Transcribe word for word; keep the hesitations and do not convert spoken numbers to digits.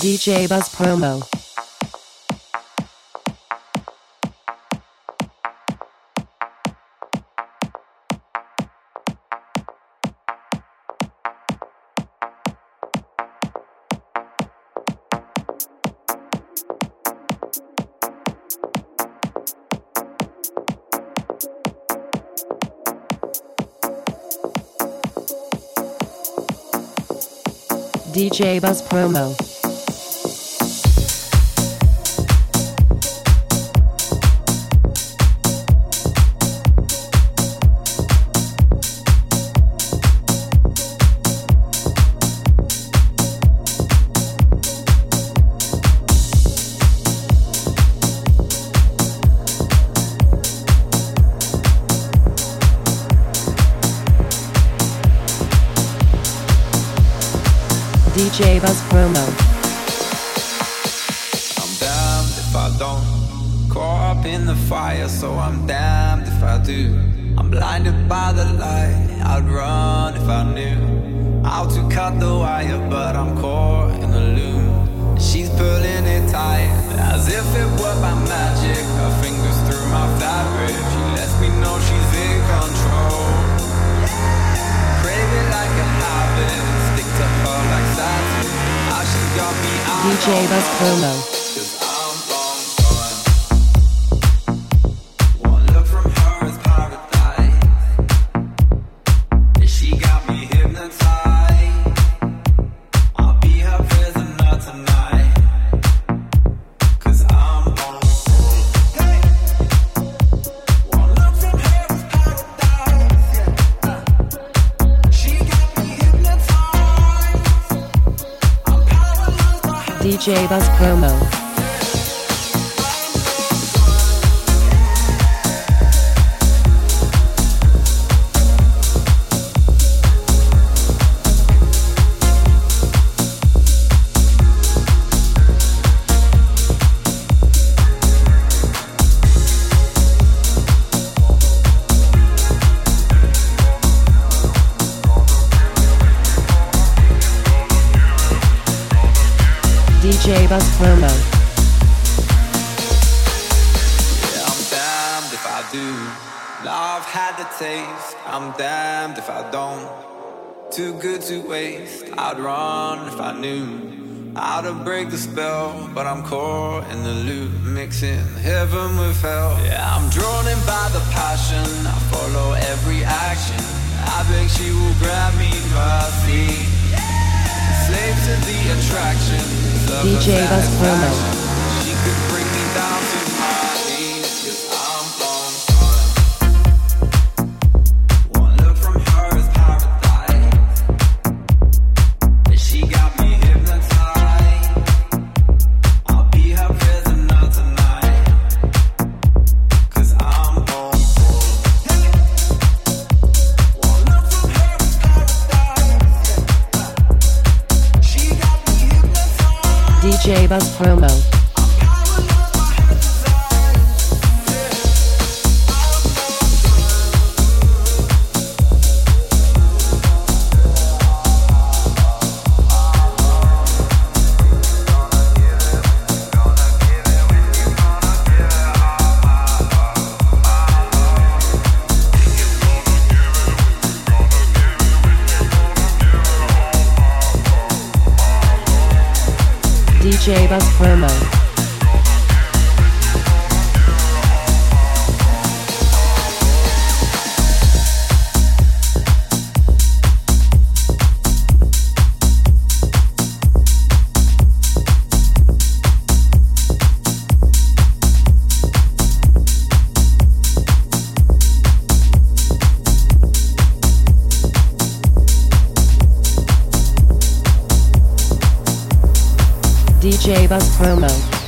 D J Buzz Promo. D J Buzz Promo. D J Buzz Promo. I'm damned if I don't. Caught up in the fire, so I'm damned if I do. I'm blinded by the light, I'd run if I knew how to cut the wire, but I'm caught in the loom. She's pulling it tight, as if it were by magic. Her fingers through my fabric, she lets me know she's in control. Crave it like a habit, stick to her like satin. How she got me out. D J Buzz Promo. D J Buzz Promo. D J Buzz Promo. Yeah, I'm damned if I do. Love had the taste. I'm damned if I don't. Too good to waste. I'd run if I knew how to break the spell, but I'm caught in the loop, mixing heaven with hell. Yeah, I'm drawn in by the passion. I follow every action. I beg she will grab me by the feet. Slave to the attraction. D J Buzz Promo. She could bring me down to my knees, 'cause I'm long gone. One look from her is paradise. She got me hypnotized. I'll be her prisoner tonight, 'cause I'm long gone. One look from her is paradise. She got me hypnotized. D J Buzz Promo. D J Buzz Promo. D J Buzz Promo.